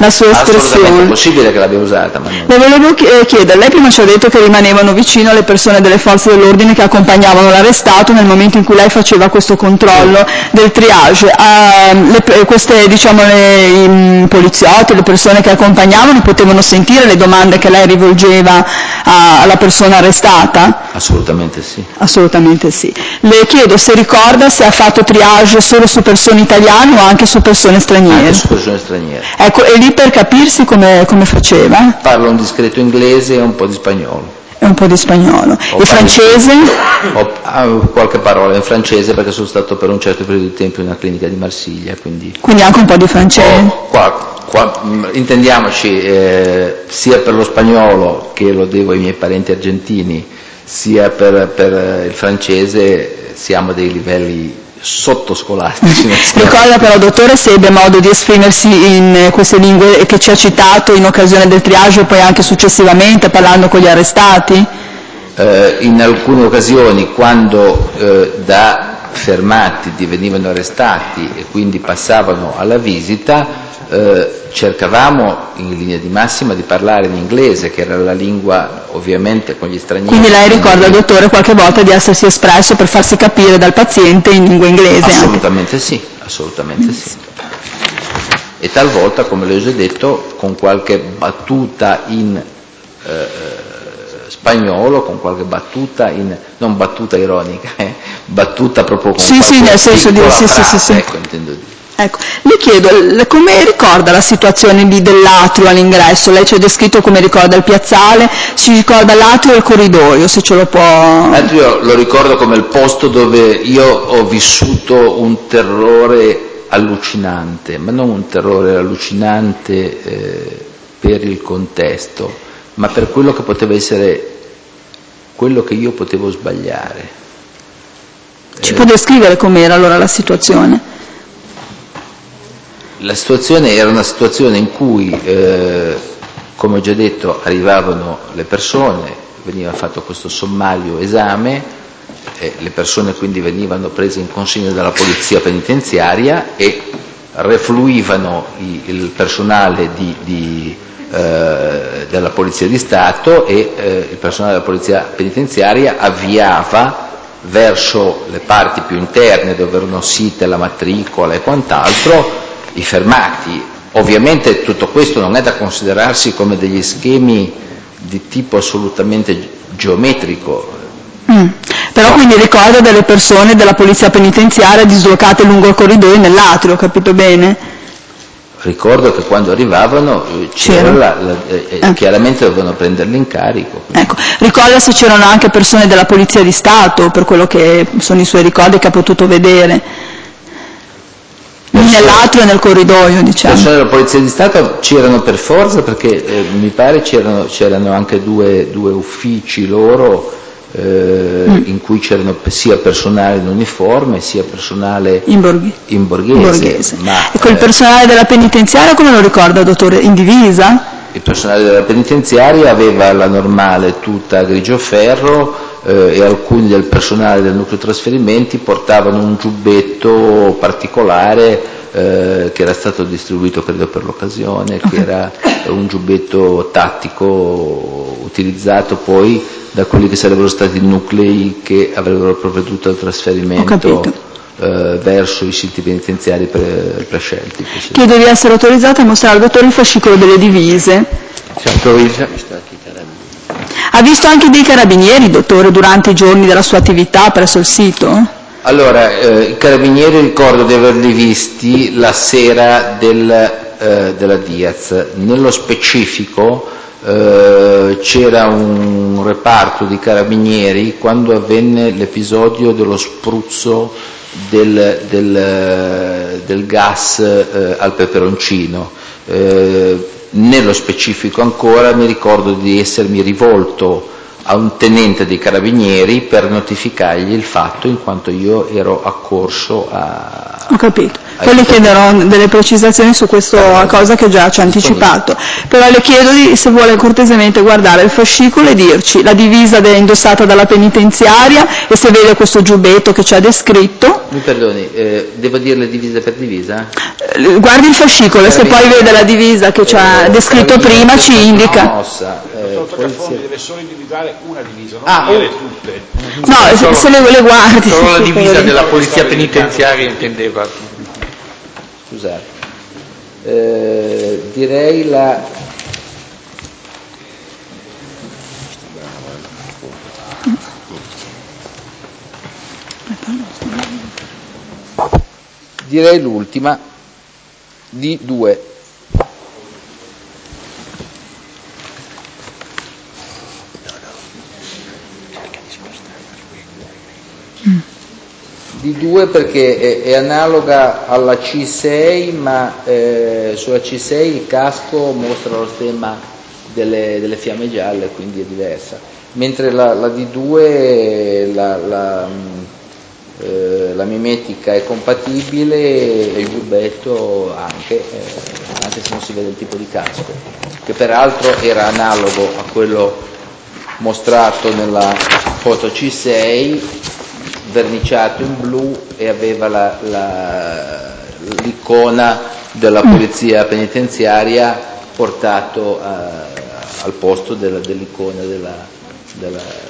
la sua espressione. Assolutamente possibile che l'abbia usata. Ma non... Le volevo chiedere, lei prima ci ha detto che rimanevano vicino alle persone delle forze dell'ordine che accompagnavano l'arrestato nel momento in cui lei faceva questo controllo del triage. Queste, diciamo, i poliziotti, le persone che accompagnavano potevano sentire le domande che lei rivolgeva alla persona arrestata? Assolutamente sì. Assolutamente sì. Le chiedo se ricorda se ha fatto triage solo su persone italiane o anche su persone straniere. Anche su persone straniere. Ecco, e lì per capirsi come faceva? Parlo un discreto inglese e un po' di spagnolo. E un po' di spagnolo. E francese? Ho qualche parola in francese perché sono stato per un certo periodo di tempo in una clinica di Marsiglia, quindi anche un po' di francese? Intendiamoci, sia per lo spagnolo, che lo devo ai miei parenti argentini, sia per il francese, siamo a dei livelli sottoscolastici. Ricorda però, dottore, se ebbe modo di esprimersi in queste lingue che ci ha citato in occasione del triage e poi anche successivamente parlando con gli arrestati? In alcune occasioni, quando da fermati divenivano arrestati e quindi passavano alla visita, cercavamo in linea di massima di parlare in inglese, che era la lingua ovviamente con gli stranieri. Quindi lei ricorda, dottore, qualche volta di essersi espresso per farsi capire dal paziente in lingua inglese? Assolutamente anche. Sì, assolutamente sì. E talvolta, come le ho già detto, con qualche battuta in spagnolo, con qualche battuta non battuta ironica, battuta proprio con sì, nel senso di frase, sì. Ecco, intendo dire. Ecco, le chiedo, come ricorda la situazione lì dell'atrio all'ingresso? Lei ci ha descritto come ricorda il piazzale, si ricorda l'atrio e il corridoio, se ce lo può... L'atrio lo ricordo come il posto dove io ho vissuto un terrore allucinante, ma non un terrore allucinante per il contesto, ma per quello che poteva essere, quello che io potevo sbagliare. Ci può descrivere com'era allora la situazione? La situazione era una situazione in cui, come ho già detto, arrivavano le persone, veniva fatto questo sommario esame, le persone quindi venivano prese in consegna dalla polizia penitenziaria e refluivano il personale della Polizia di Stato e il personale della Polizia penitenziaria avviava verso le parti più interne dove erano site la matricola e quant'altro i fermati. Ovviamente tutto questo non è da considerarsi come degli schemi di tipo assolutamente geometrico. Però quindi ricorda delle persone della polizia penitenziaria dislocate lungo il corridoio nell'atrio, ho capito bene? Ricordo che quando arrivavano chiaramente dovevano prenderli in carico. Ecco, ricorda se c'erano anche persone della Polizia di Stato, per quello che sono i suoi ricordi che ha potuto vedere? Nell'atrio e nel corridoio, diciamo. Persone della Polizia di Stato c'erano per forza perché mi pare c'erano anche due uffici loro in cui c'erano sia personale in uniforme sia personale in borghese. Ma, ecco, il personale della penitenziaria come lo ricorda, dottore? In divisa? Il personale della penitenziaria aveva la normale tuta grigio ferro e alcuni del personale del nucleo trasferimenti portavano un giubbetto particolare che era stato distribuito credo per l'occasione, che era un giubbetto tattico utilizzato poi da quelli che sarebbero stati i nuclei che avrebbero provveduto al trasferimento verso i siti penitenziari prescelti. Chiedo di essere autorizzata a mostrare al dottore il fascicolo delle divise. Ha visto anche dei carabinieri, dottore, durante i giorni della sua attività presso il sito? Allora, i carabinieri ricordo di averli visti la sera della Diaz. Nello specifico c'era un reparto di carabinieri quando avvenne l'episodio dello spruzzo del gas al peperoncino. Nello specifico ancora mi ricordo di essermi rivolto a un tenente dei carabinieri per notificargli il fatto in quanto io ero accorso a Poi le chiederò delle precisazioni su questa cosa che già ci ha anticipato, però le chiedo se vuole cortesemente guardare il fascicolo e dirci la divisa indossata dalla penitenziaria e se vede questo giubbetto che ci ha descritto. Mi perdoni, devo dirle divisa per divisa? Guardi il fascicolo e se poi vede la divisa che ci ha descritto prima ci indica. Il dottor Caffondi deve solo individuare una divisa, non dire tutte. No, se le guardi. Solo la divisa della polizia penitenziaria intendeva. Scusate. Direi direi l'ultima di 2. Di 2 perché è analoga alla C6, ma sulla C6 il casco mostra lo stemma delle fiamme gialle, quindi è diversa. Mentre la D2 la mimetica è compatibile e il giubbetto anche se non si vede il tipo di casco, che peraltro era analogo a quello mostrato nella foto C6, verniciato in blu e aveva l'icona della polizia penitenziaria portato al posto dell'icona della.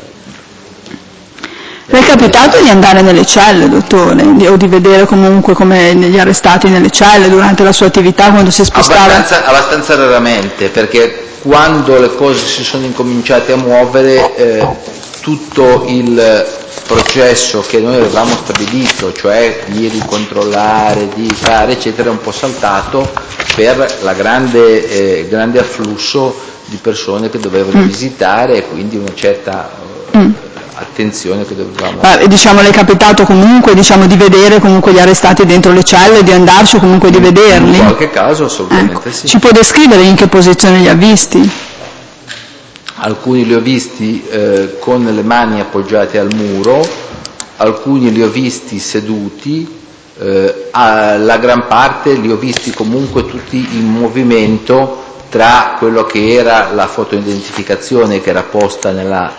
Le è capitato di andare nelle celle, dottore, o di vedere comunque come gli arrestati nelle celle durante la sua attività quando si spostava? Abbastanza raramente, perché quando le cose si sono incominciate a muovere tutto il processo che noi avevamo stabilito, cioè di ricontrollare, di fare eccetera, è un po' saltato per la grande afflusso di persone che dovevano visitare e quindi una certa attenzione che dovevamo. Le è capitato comunque di vedere comunque gli arrestati dentro le celle, di andarci o comunque di vederli? In qualche caso assolutamente sì. Ci può descrivere in che posizione li ha visti? Alcuni li ho visti con le mani appoggiate al muro, alcuni li ho visti seduti, la gran parte li ho visti comunque tutti in movimento tra quello che era la fotoidentificazione che era posta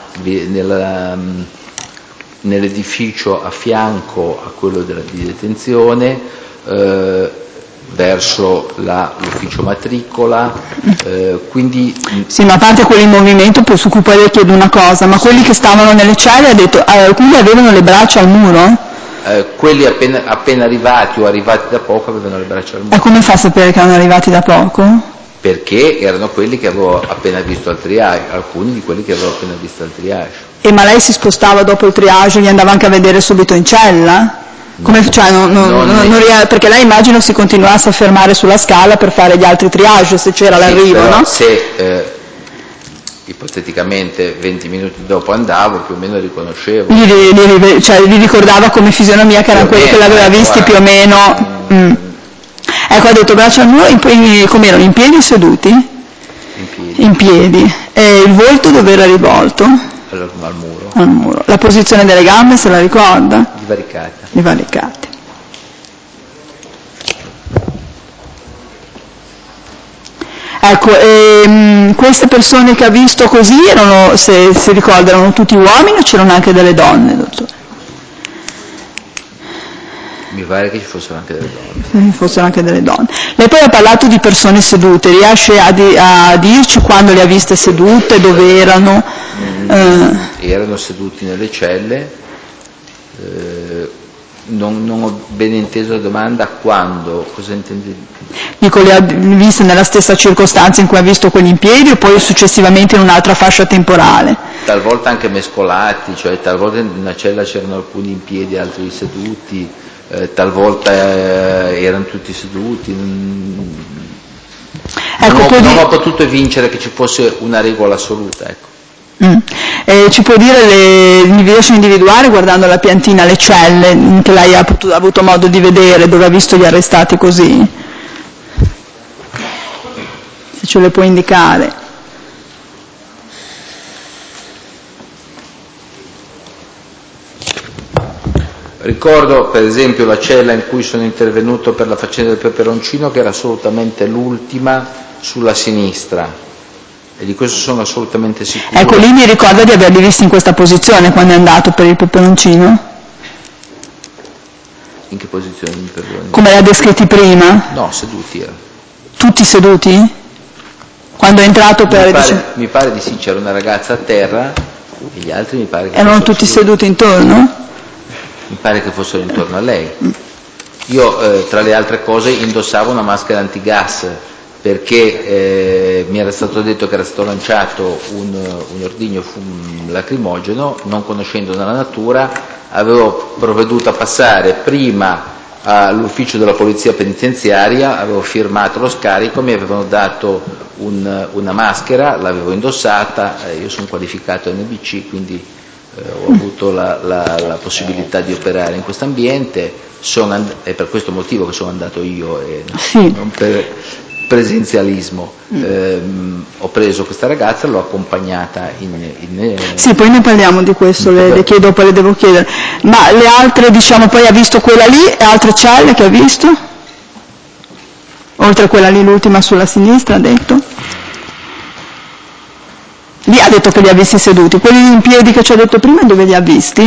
nell'edificio a fianco a quello di detenzione, verso l'ufficio matricola, quindi. Sì, ma a parte quelli in movimento, su cui poi le chiedo una cosa, ma quelli che stavano nelle celle, ha detto, alcuni avevano le braccia al muro? Quelli appena arrivati o arrivati da poco avevano le braccia al muro. E come fa a sapere che erano arrivati da poco? Perché erano quelli che avevo appena visto al triage, alcuni di quelli che avevo appena visto al triage. Ma lei si spostava dopo il triage e li andava anche a vedere subito in cella? Come, perché lei immagino si continuasse a fermare sulla scala per fare gli altri triage se c'era l'arrivo, però no? Se ipoteticamente 20 minuti dopo andavo, più o meno riconoscevo. Gli ricordava come fisionomia che erano quelli che l'aveva visti più o meno. Ecco, ha detto braccia al muro, come erano, in piedi o seduti? In piedi. In piedi. E il volto dove era rivolto? Allora, al muro. Al muro. La posizione delle gambe se la ricorda? Divaricata. Divaricate. Ecco, queste persone che ha visto così erano, se si ricorda, erano tutti uomini o c'erano anche delle donne, dottore? Mi pare che ci fossero anche delle donne. Fossero anche delle donne. Lei poi ha parlato di persone sedute, riesce a dirci quando le ha viste sedute, dove erano? Erano seduti nelle celle, non ho ben inteso la domanda, quando, cosa intendi? Dico, le ha viste nella stessa circostanza in cui ha visto quelli in piedi o poi successivamente in un'altra fascia temporale? Talvolta anche mescolati, cioè talvolta in una cella c'erano alcuni in piedi, altri seduti, talvolta erano tutti seduti. Non ho potuto vincere che ci fosse una regola assoluta, ecco. Ci può dire, mi riesce a individuare guardando la piantina le celle che lei ha avuto modo di vedere, dove ha visto gli arrestati così? Se ce le può indicare. Ricordo per esempio la cella in cui sono intervenuto per la faccenda del peperoncino, che era assolutamente l'ultima sulla sinistra, e di questo sono assolutamente sicuro. Ecco, lì mi ricorda di averli visti in questa posizione quando è andato per il peperoncino? In che posizione, mi perdoni? Come li ha descritti prima? No, seduti erano. Tutti seduti? Quando è entrato per... Mi pare di sì, c'era una ragazza a terra e gli altri mi pare che erano tutti seduti intorno? Mi pare che fossero intorno a lei. Io, tra le altre cose, indossavo una maschera antigas perché mi era stato detto che era stato lanciato un ordigno lacrimogeno. Non conoscendo la natura, avevo provveduto a passare prima all'ufficio della polizia penitenziaria, avevo firmato lo scarico, mi avevano dato una maschera, l'avevo indossata, io sono qualificato NBC, quindi ho avuto la possibilità di operare in questo ambiente, è per questo motivo che sono andato io e non per presenzialismo. Ho preso questa ragazza, l'ho accompagnata in Sì, poi ne parliamo di questo, le chiedo, poi le devo chiedere. Ma le altre, diciamo, poi ha visto quella lì e altre celle che ha visto? Oltre a quella lì, l'ultima sulla sinistra, ha detto? Lì ha detto che li ha visti seduti. Quelli in piedi che ci ha detto prima, dove li ha visti?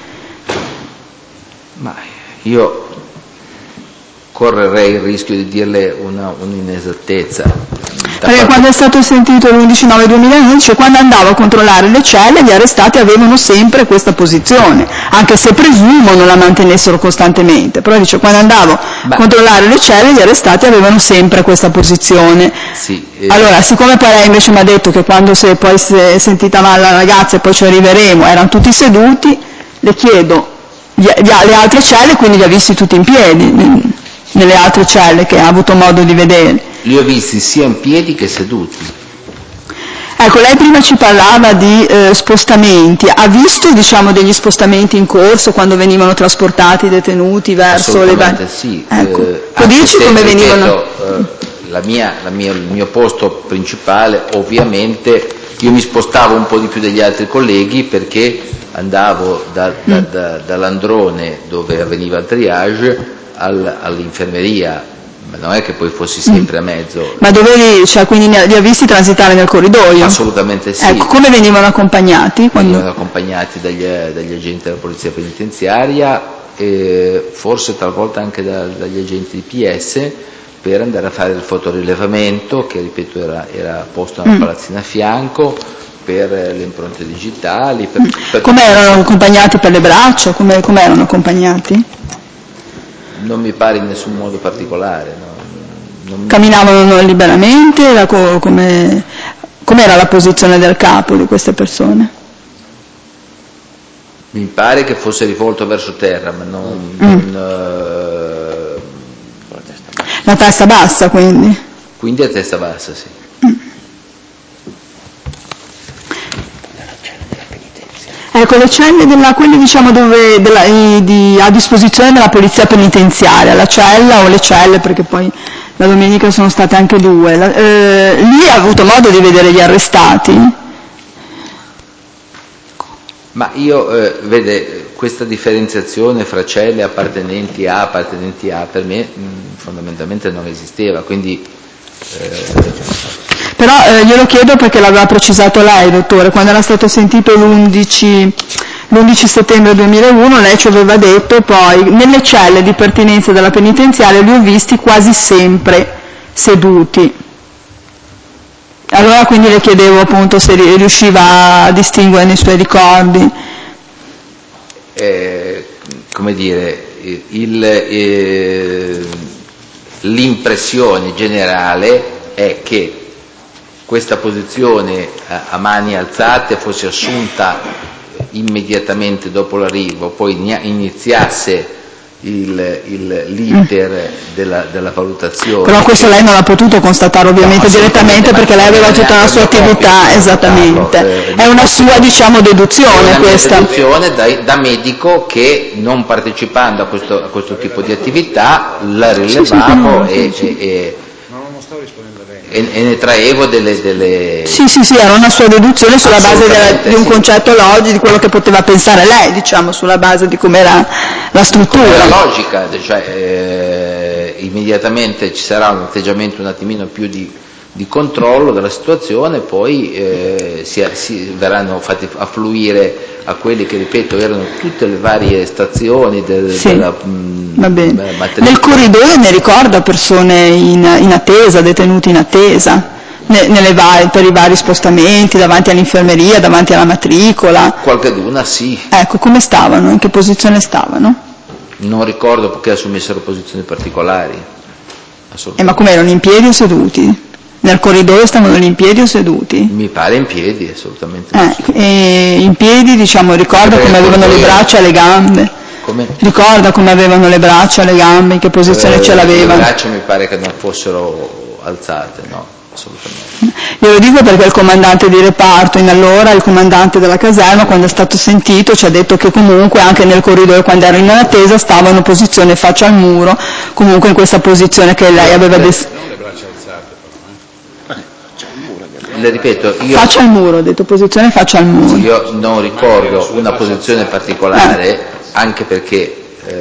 Ma io correrei il rischio di dirle un'inesattezza. Perché quando è stato sentito l'11/9/2011, quando andavo a controllare le celle, gli arrestati avevano sempre questa posizione, anche se presumo non la mantenessero costantemente, però dice quando andavo a controllare le celle, gli arrestati avevano sempre questa posizione. Sì, Allora, siccome poi lei invece mi ha detto che quando si è sentita male la ragazza e poi ci arriveremo, erano tutti seduti, le chiedo, le altre celle quindi li ha visti tutti in piedi, nelle altre celle che ha avuto modo di vedere? Li ho visti sia in piedi che seduti. Ecco, lei prima ci parlava di spostamenti, ha visto diciamo degli spostamenti in corso quando venivano trasportati i detenuti verso le varie... Sì. Ecco. Dici come venivano? Il mio posto principale, ovviamente, io mi spostavo un po' di più degli altri colleghi perché andavo dall'androne dove avveniva il triage all'infermeria, ma non è che poi fossi sempre a mezzo. Ma dove cioè, quindi li ha visti transitare nel corridoio? Assolutamente sì. Ecco, come venivano accompagnati? Venivano accompagnati dagli agenti della polizia penitenziaria e forse talvolta anche dagli agenti di PS per andare a fare il fotorilevamento che, ripeto, era posto nella palazzina a fianco, per le impronte digitali. Come erano accompagnati per le braccia? Come erano accompagnati? Non mi pare in nessun modo particolare. Camminavano liberamente? Com'era la posizione del capo di queste persone? Mi pare che fosse rivolto verso terra, ma La testa bassa, quindi? Quindi a testa bassa, sì. Ecco, le celle quelle diciamo a disposizione della polizia penitenziaria, la cella o le celle, perché poi la domenica sono state anche due, lì ha avuto modo di vedere gli arrestati? Ma io, vede, questa differenziazione fra celle appartenenti a per me fondamentalmente non esisteva, quindi... Però glielo chiedo perché l'aveva precisato lei, dottore, quando era stato sentito l'11 settembre 2001 lei ci aveva detto poi nelle celle di pertinenza della penitenziaria li ho visti quasi sempre seduti. Allora quindi le chiedevo appunto se riusciva a distinguere nei suoi ricordi. Come dire, l'impressione generale è che questa posizione a mani alzate fosse assunta immediatamente dopo l'arrivo, poi iniziasse l'iter della valutazione. Però questo lei non ha potuto constatare ovviamente direttamente perché lei aveva tutta la sua attività, esattamente. È una sua diciamo deduzione questa. È una deduzione da medico che non partecipando a questo tipo di attività la rilevavo e ne traevo delle... Sì, era una sua deduzione sulla base di un concetto logico, di quello che poteva pensare lei, diciamo, sulla base di com'era la struttura. La logica, cioè immediatamente ci sarà un atteggiamento un attimino più di controllo della situazione, poi si verranno fatti affluire a quelli che, ripeto, erano tutte le varie stazioni della va bene. Nel corridoio ne ricorda persone in attesa, detenuti in attesa? Per i vari spostamenti, davanti all'infermeria, davanti alla matricola? Qualcheduna sì. Ecco, come stavano? In che posizione stavano? Non ricordo perché assumessero posizioni particolari. Ma come erano, in piedi o seduti? Nel corridoio stavano in piedi o seduti? Mi pare in piedi, assolutamente. E in piedi, diciamo, ricorda come avevano le braccia e le gambe? Come? Ricorda come avevano le braccia e le gambe, in che posizione ce l'avevano? Le braccia mi pare che non fossero alzate, no, assolutamente. Io lo dico perché il comandante di reparto il comandante della caserma, quando è stato sentito, ci ha detto che comunque anche nel corridoio, quando erano in attesa, stavano in posizione faccia al muro, comunque in questa posizione che lei aveva descritto. Non le braccia alzate però, Le ripeto, io faccia al muro, ho detto posizione faccia al muro. Io non ricordo una posizione particolare, anche perché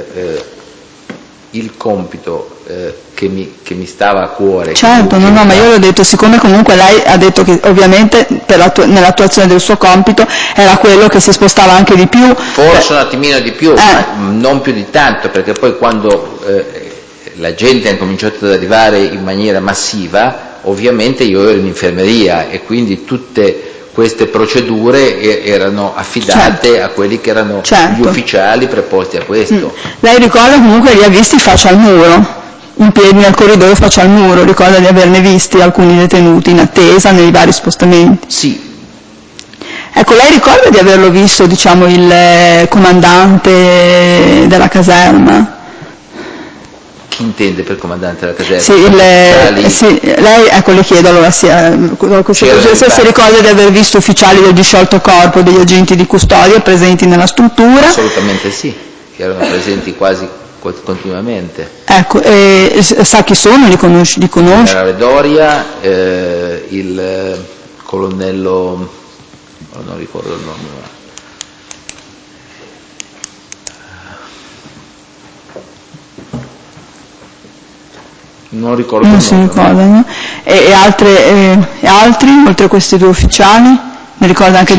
il compito che mi stava a cuore. Certo, no, ma io l'ho detto, siccome comunque lei ha detto che ovviamente nell'attuazione del suo compito era quello che si spostava anche di più. Forse un attimino di più, ma non più di tanto, perché poi quando la gente ha cominciato ad arrivare in maniera massiva, ovviamente io ero in infermeria e quindi tutte queste procedure erano affidate a quelli che erano gli ufficiali preposti a questo. Lei ricorda comunque li ha visti faccia al muro, in piedi nel corridoio faccia al muro, ricorda di averne visti alcuni detenuti in attesa nei vari spostamenti? Sì. Ecco, lei ricorda di averlo visto, diciamo, il comandante della caserma? Chi intende per comandante della caserma? Sì, lei, ecco, le chiedo allora se si ricorda di aver visto ufficiali del disciolto corpo, degli agenti di custodia presenti nella struttura? Assolutamente sì, che erano presenti quasi continuamente. Ecco, sa chi sono? Li conosce? Il generale Doria, il colonnello, non ricordo il nome, non ricordo non si ricordano. E altri, oltre a questi due ufficiali? Mi ricorda anche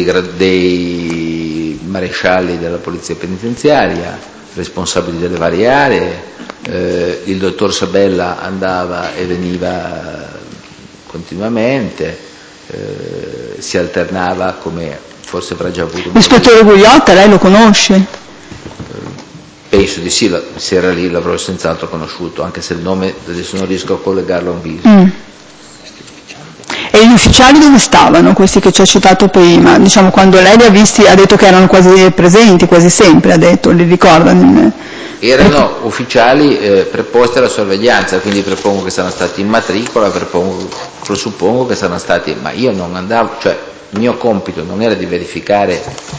dei marescialli della polizia penitenziaria, responsabili delle varie aree, il dottor Sabella andava e veniva continuamente, si alternava, come forse avrà già avuto. L'ispettore Gugliotta, lei lo conosce? Penso di sì, se era lì l'avrò senz'altro conosciuto, anche se il nome adesso non riesco a collegarlo a un viso. E gli ufficiali dove stavano, questi che ci ha citato prima? Diciamo, quando lei li ha visti ha detto che erano quasi presenti, quasi sempre, ha detto, li ricorda? Erano ufficiali preposti alla sorveglianza, quindi prepongo che siano stati in matricola, presuppongo che siano stati, ma io non andavo, cioè il mio compito non era di verificare.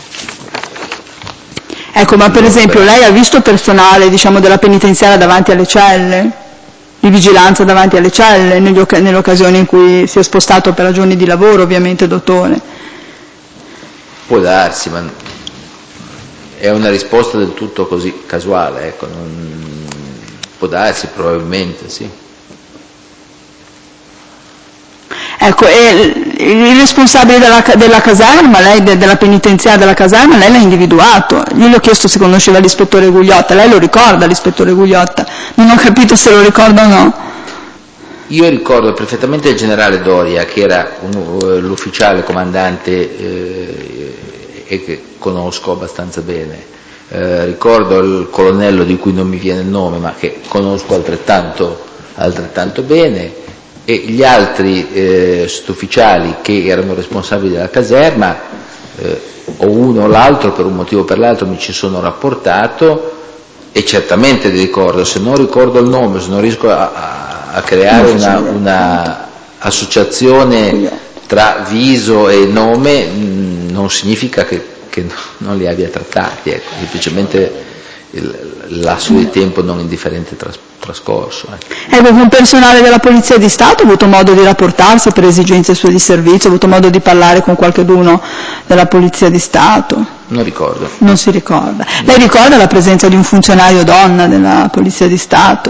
Ecco, ma per esempio lei ha visto personale, diciamo, della penitenziaria davanti alle celle? Di vigilanza davanti alle celle, nelle occasioni in cui si è spostato per ragioni di lavoro, ovviamente, dottore? Può darsi, ma è una risposta del tutto così casuale, ecco, può darsi, probabilmente, sì. Ecco, e il responsabile della caserma, lei della penitenziaria della caserma, lei l'ha individuato. Io le ho chiesto se conosceva l'ispettore Gugliotta, lei lo ricorda l'ispettore Gugliotta? Non ho capito se lo ricorda o no. Io ricordo perfettamente il generale Doria, che era l'ufficiale comandante e che conosco abbastanza bene. Ricordo il colonnello di cui non mi viene il nome, ma che conosco altrettanto bene, e gli altri sottufficiali che erano responsabili della caserma, o uno o l'altro, per un motivo o per l'altro mi ci sono rapportato, e certamente li ricordo. Se non ricordo il nome, se non riesco a creare una associazione tra viso e nome, non significa che non li abbia trattati, ecco. Semplicemente il lasso di tempo non indifferente trascorso. Ecco, con personale della Polizia di Stato ha avuto modo di rapportarsi per esigenze sue di servizio, ha avuto modo di parlare con qualcuno della Polizia di Stato? Non ricordo. Non si ricorda. Lei ricorda la presenza di un funzionario donna della Polizia di Stato?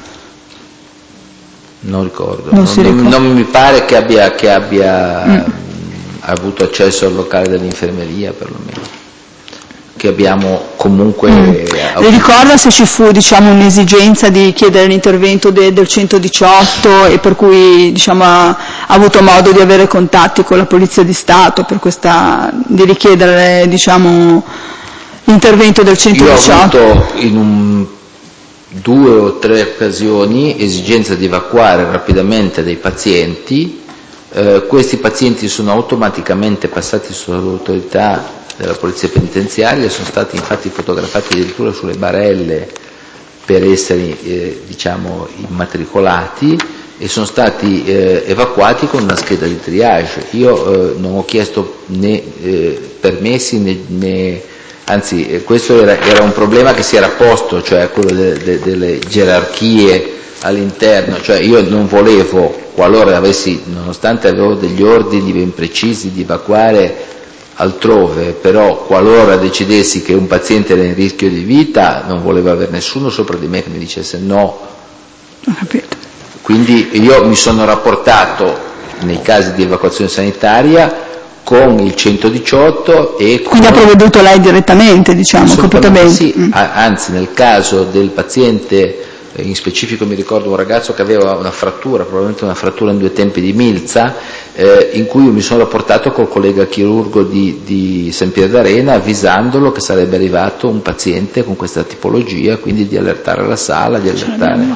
Non ricordo. Non mi pare che abbia avuto accesso al locale dell'infermeria, perlomeno. Che abbiamo comunque... Le ricorda se ci fu, diciamo, un'esigenza di chiedere l'intervento del 118 e per cui, diciamo, ha avuto modo di avere contatti con la Polizia di Stato per di richiedere, diciamo, l'intervento del 118? Io ho avuto in 2 o 3 occasioni esigenza di evacuare rapidamente dei pazienti. Questi pazienti sono automaticamente passati sull'autorità della Polizia Penitenziaria, sono stati infatti fotografati addirittura sulle barelle per essere diciamo immatricolati e sono stati evacuati con una scheda di triage. Io non ho chiesto né permessi né anzi questo era un problema che si era posto, cioè quello delle gerarchie all'interno, cioè io non volevo, qualora nonostante avevo degli ordini ben precisi di evacuare altrove, però qualora decidessi che un paziente era in rischio di vita non volevo avere nessuno sopra di me che mi dicesse no. Ho capito. Quindi io mi sono rapportato nei casi di evacuazione sanitaria con il 118 e quindi ha provveduto lei direttamente, diciamo, completamente? Sì, anzi nel caso del paziente in specifico mi ricordo un ragazzo che aveva una frattura, probabilmente una frattura in 2 tempi di milza, in cui io mi sono rapportato col collega chirurgo di San Pier d'Arena avvisandolo che sarebbe arrivato un paziente con questa tipologia, quindi di allertare la sala, di allertare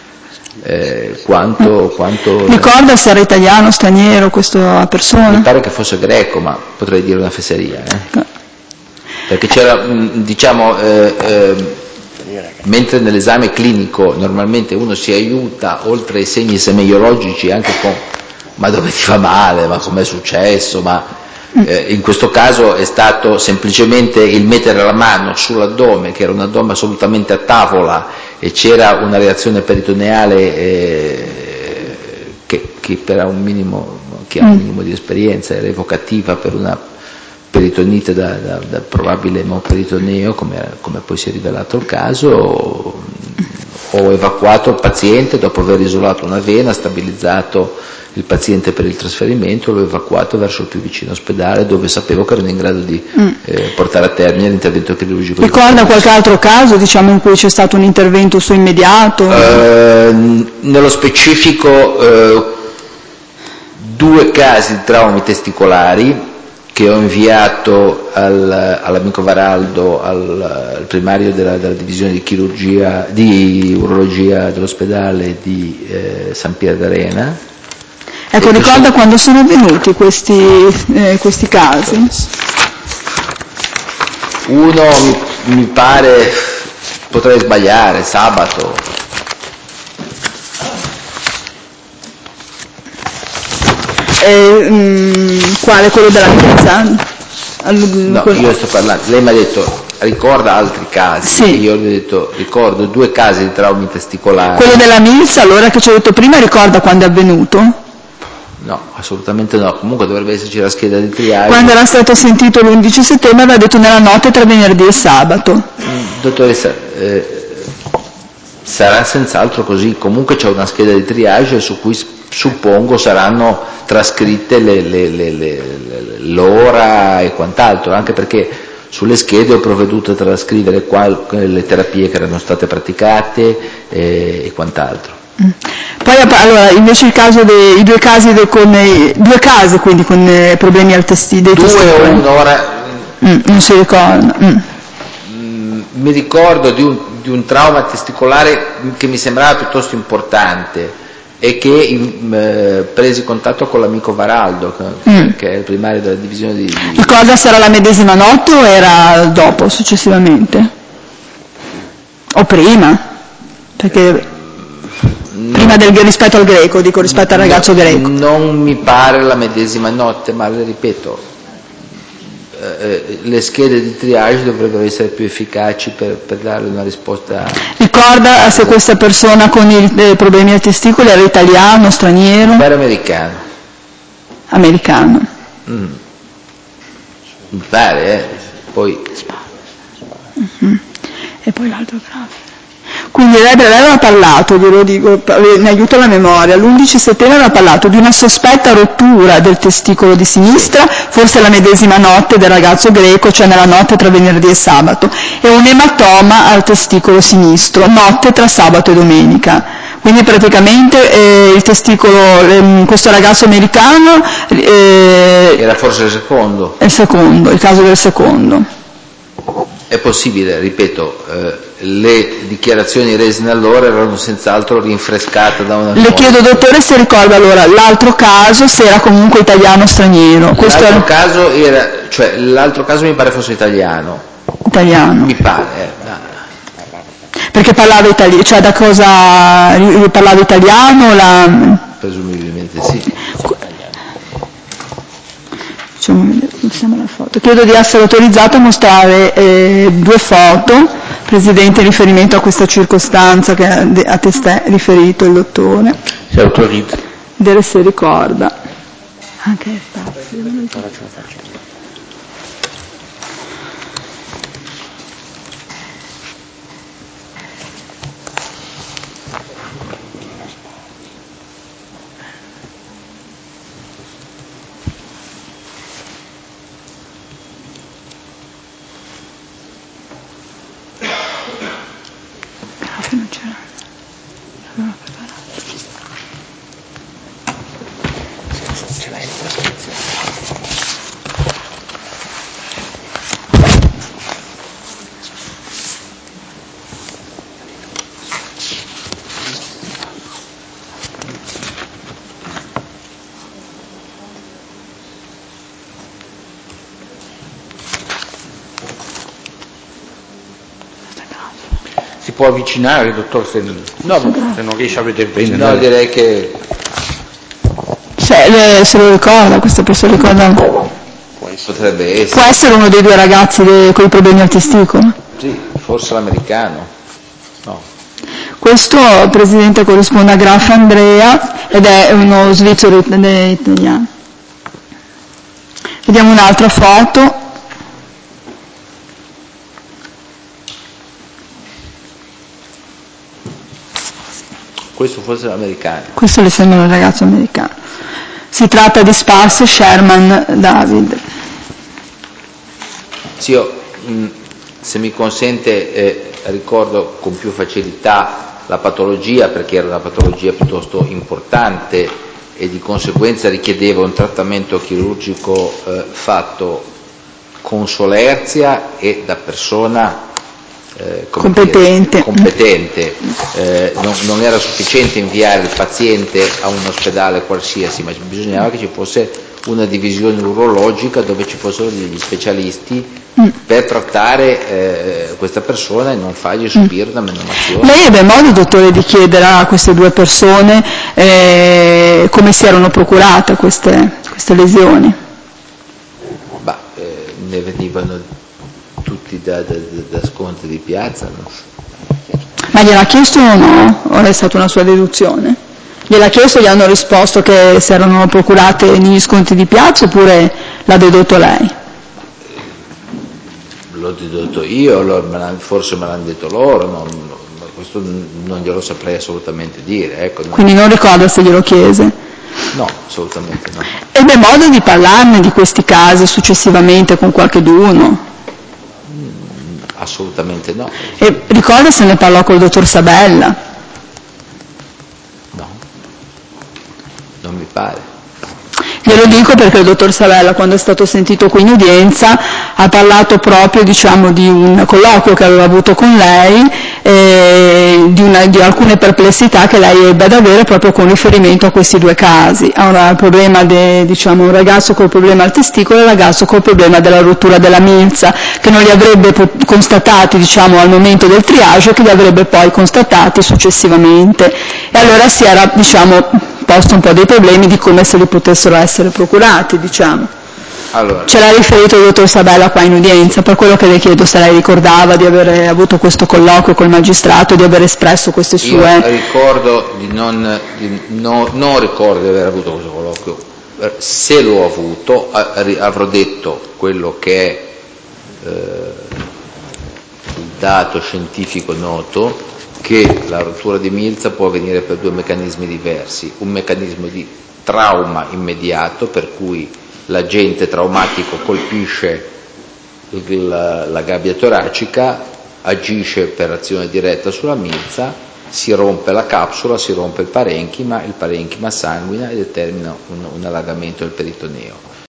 quanto... Ricorda se era italiano, straniero questa persona? Mi pare che fosse greco, ma potrei dire una fesseria, perché c'era, diciamo... mentre nell'esame clinico normalmente uno si aiuta oltre ai segni semeiologici anche con ma dove ti fa male, ma com'è successo, ma in questo caso è stato semplicemente il mettere la mano sull'addome, che era un addome assolutamente a tavola e c'era una reazione peritoneale che per un minimo, chi ha un minimo di esperienza era evocativa per una peritonite da probabile emoperitoneo, come poi si è rivelato il caso. Ho evacuato il paziente dopo aver isolato una vena, stabilizzato il paziente per il trasferimento, l'ho evacuato verso il più vicino ospedale dove sapevo che erano in grado di portare a termine l'intervento chirurgico. Ricorda qualche altro caso, diciamo, in cui c'è stato un intervento su immediato? Nello specifico 2 casi di traumi testicolari che ho inviato all'amico Varaldo, al primario della divisione di chirurgia, di urologia dell'ospedale di San Pier d'Arena. Ecco, ricorda quando sono avvenuti questi casi? Uno mi pare, potrei sbagliare, sabato. Quale? Quello della milza? No, io sto parlando, lei mi ha detto ricorda altri casi, sì. Io gli ho detto ricordo 2 casi di traumi testicolari. Quello della milza, allora, che ci ho detto prima, ricorda quando è avvenuto? No, assolutamente no, comunque dovrebbe esserci la scheda di triage. Quando era stato sentito l'11 settembre aveva detto nella notte tra venerdì e sabato. Dottoressa, sarà senz'altro così, comunque c'è una scheda di triage su cui suppongo saranno trascritte l'ora e quant'altro, anche perché sulle schede ho provveduto a trascrivere le terapie che erano state praticate e quant'altro. Poi allora invece il caso i 2 casi quindi con problemi al testicolo. 2 o 1 ora non si ricorda. Mi ricordo di un trauma testicolare che mi sembrava piuttosto importante e che presi contatto con l'amico Varaldo che è il primario della divisione di... Ricorda se era la medesima notte o era dopo, successivamente? O prima? Perché prima rispetto al greco, dico rispetto al ragazzo greco. Non mi pare la medesima notte, ma le ripeto, le schede di triage dovrebbero essere più efficaci per dare una risposta. Ricorda se questa persona con i problemi ai testicoli era italiano, straniero? Era americano. Americano. Mi pare, poi. E poi l'altro grave. Quindi lei aveva parlato, glielo dico, mi aiuta la memoria, l'11 settembre aveva parlato di una sospetta rottura del testicolo di sinistra, forse la medesima notte del ragazzo greco, cioè nella notte tra venerdì e sabato, e un ematoma al testicolo sinistro, notte tra sabato e domenica. Quindi praticamente il testicolo, questo ragazzo americano... era forse il secondo? Il caso del secondo. È possibile, ripeto, le dichiarazioni rese allora erano senz'altro rinfrescate da una... Le chiedo, dottore, se ricorda allora l'altro caso, se era comunque italiano o straniero. L'altro caso mi pare fosse italiano. Italiano. Mi pare, Perché parlava italiano, cioè da cosa parlava italiano? Presumibilmente sì. Facciamo vedere, la foto. Chiedo di essere autorizzato a mostrare 2 foto, Presidente, in riferimento a questa circostanza che a te riferito il dottore. Si autorizza. Vedere se ricorda. Anche Si può avvicinare, dottor, se non riesce a vedere bene? No, direi che... Se lo ricorda, questa persona ricorda... Potrebbe essere. Può essere uno dei 2 ragazzi con i problemi al testicolo? Sì, forse l'americano. No. Questo, Presidente, corrisponde a Graf Andrea ed è uno svizzero italiano. Vediamo un'altra foto. Questo forse è l'americano. Questo le sembra un ragazzo americano. Si tratta di Sparse Sherman David. Sì, se mi consente, ricordo con più facilità la patologia, perché era una patologia piuttosto importante e di conseguenza richiedeva un trattamento chirurgico fatto con solerzia e da persona competente. Non era sufficiente inviare il paziente a un ospedale qualsiasi, ma bisognava che ci fosse una divisione urologica dove ci fossero degli specialisti per trattare questa persona e non fargli subire una menomazione. Lei ebbe modo, dottore, di chiedere a queste 2 persone come si erano procurate queste lesioni? Ne venivano tutti da scontri di piazza, non so. Ma gliel'ha chiesto o no? O è stata una sua deduzione? Gliel'ha chiesto e gli hanno risposto che si erano procurate negli scontri di piazza oppure l'ha dedotto lei? L'ho dedotto io, forse me l'hanno detto loro, questo non glielo saprei assolutamente dire. Ecco, Quindi non ricorda se glielo chiese? No, assolutamente no. Ebbe modo di parlarne di questi casi successivamente con qualcheduno? Assolutamente no. E ricorda se ne parlò col dottor Sabella? No, non mi pare. Glielo dico perché il dottor Sabella, quando è stato sentito qui in udienza, ha parlato proprio di un colloquio che aveva avuto con lei, di alcune perplessità che lei ebbe ad avere proprio con riferimento a questi 2 casi. Allora, il problema un ragazzo col problema al testicolo e un ragazzo col problema della rottura della milza, che non li avrebbe constatati al momento del triage, che li avrebbe poi constatati successivamente. E allora si era posto un po' dei problemi di come se li potessero essere procurati, Allora. Ce l'ha riferito il dottor Sabella qua in udienza, per quello che le chiedo se lei ricordava di aver avuto questo colloquio col magistrato, di aver espresso queste sue... Io ricordo non ricordo di aver avuto questo colloquio. Se l'ho avuto avrò detto quello che è il dato scientifico noto, che la rottura di milza può avvenire per due meccanismi diversi: un meccanismo di trauma immediato, per cui l'agente traumatico colpisce la gabbia toracica, agisce per azione diretta sulla milza, si rompe la capsula, si rompe il parenchima sanguina e determina un allagamento del peritoneo.